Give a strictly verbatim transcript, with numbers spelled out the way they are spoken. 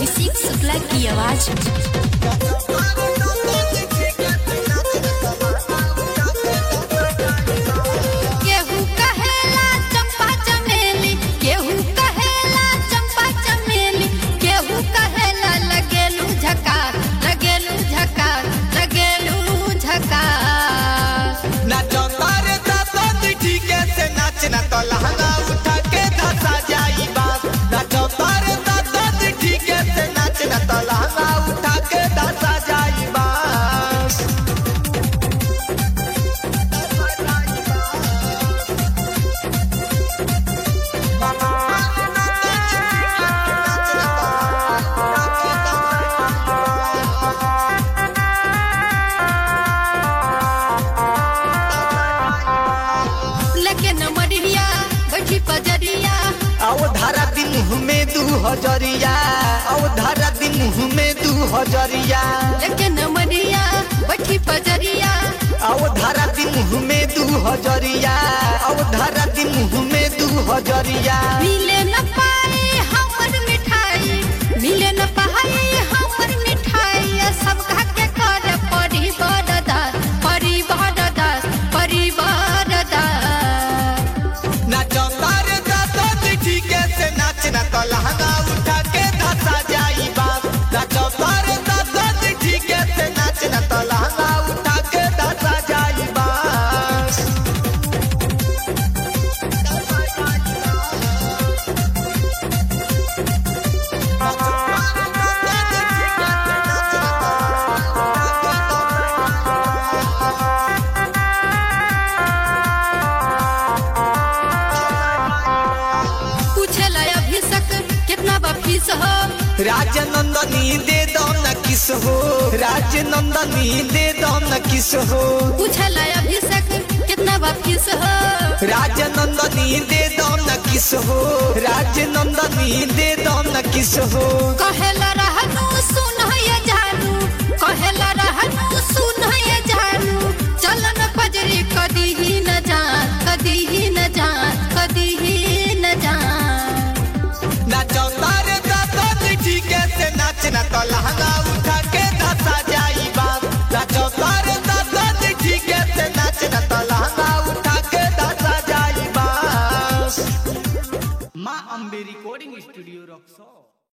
अभिषेक शुक्ला की आवाज। केहू कहेला चंपा चमेली, केहू कहेला चंपा चमेली, केहू कहेला लगेलू झकास, लगेलू झकास, लगेलू झकास। नाचो तारे दादा दिठी कैसे नाचना तो लहंगा उठा के धसा जाई बात। नाचो तारे दादा दिठी कैसे नाचना तो लहंगा उठा के धसा जाई बात। लेकिन मरिया बैठी पजरिया, आओ धारा दिन मुँह में दू हजरिया, आओ धारा दिन मुँह में दू हजरिया, लेकिन मरिया बैठी पजरिया, आओ धारा दिन मुँह में दू हजरिया, आओ धारा दिन मुँह में दू हजरिया। मिले न पाए हमर मिठाई, मिले न पाए हमर मिठाई, सब के कर परी बरदास, परी बरदास, परी बरदास। नाचो तारे दादा दिठी कैसे नाचना तो लहंगा उठा के धसा जाई बात। नाचो तारे दादा दिठी कैसे नाचना तो लहंगा उठा के धसा जाई बात। पूछला अभिषेक कितना बा फीस हो, राजनंदनी दे दो न किस हो, राजनंदनी दे दो न किस हो, पूछला अभिषेक कितना बा फीस हो, राजनंदनी दे दो न किस हो, राजनंदनी दे दो न किस हो।